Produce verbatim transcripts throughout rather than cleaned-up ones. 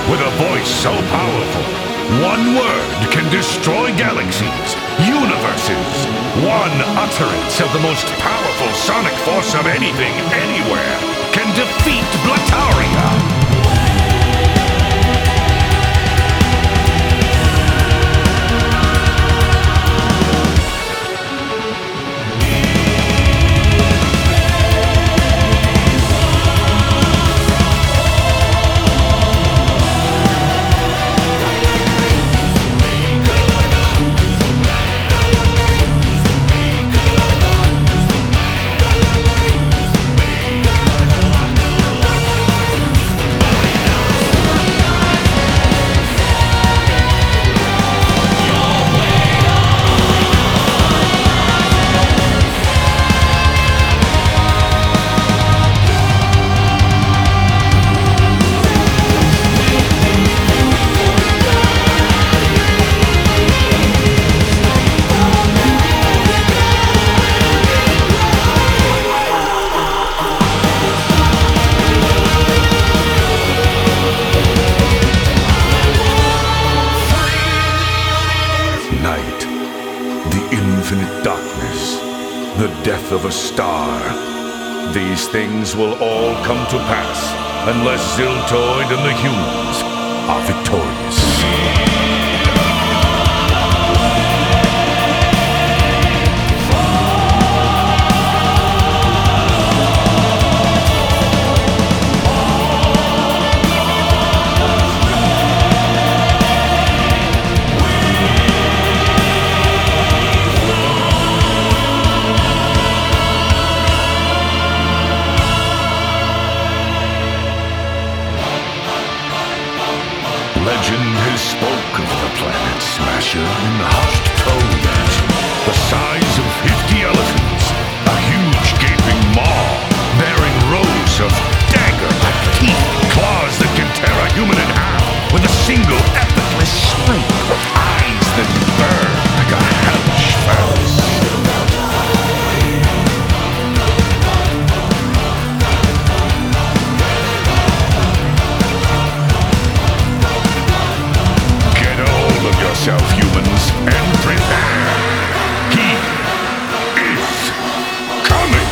With a voice so powerful, one word can destroy galaxies, universes. One utterance of the most powerful sonic force of anything, anywhere, can defeat Blataria. The death of a star. These things will all come to pass unless Ziltoid and the humans are victorious. Legend has spoke of the Planet Smasher in hushed tones, the size of fifty elephants, a huge gaping maw, bearing rows of dagger-like teeth, claws that can tear a human in half with a single effortless swipe, eyes that burn like a hellish furnace. Yourself, humans, and prepare. He is coming.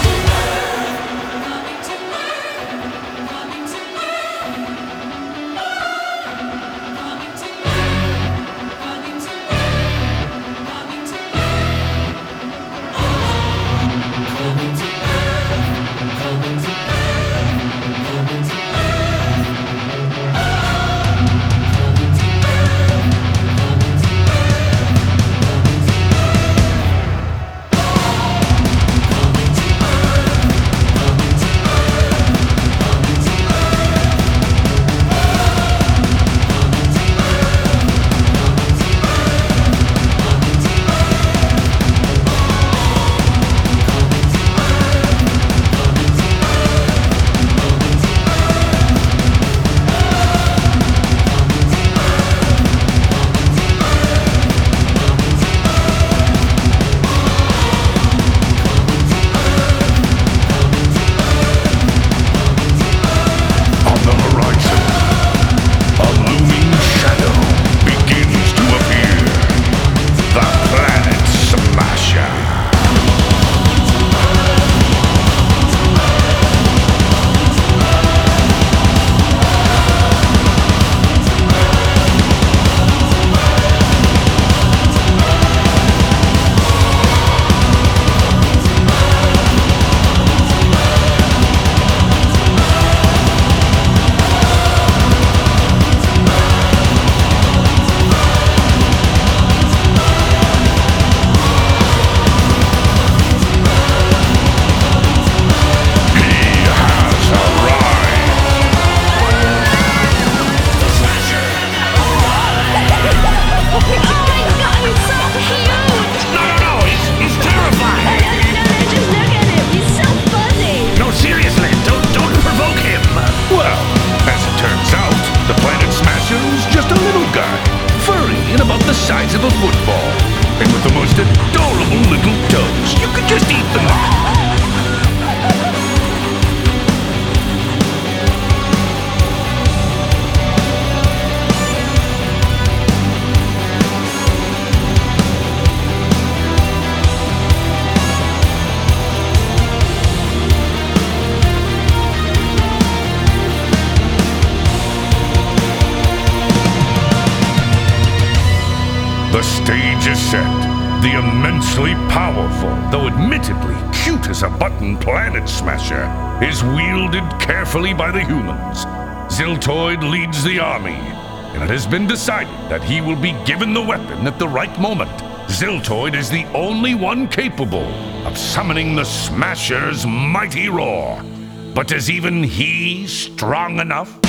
said, the immensely powerful, though admittedly cute as a button Planet Smasher, is wielded carefully by the humans. Ziltoid leads the army, and it has been decided that he will be given the weapon at the right moment. Ziltoid is the only one capable of summoning the Smasher's mighty roar. But is even he strong enough?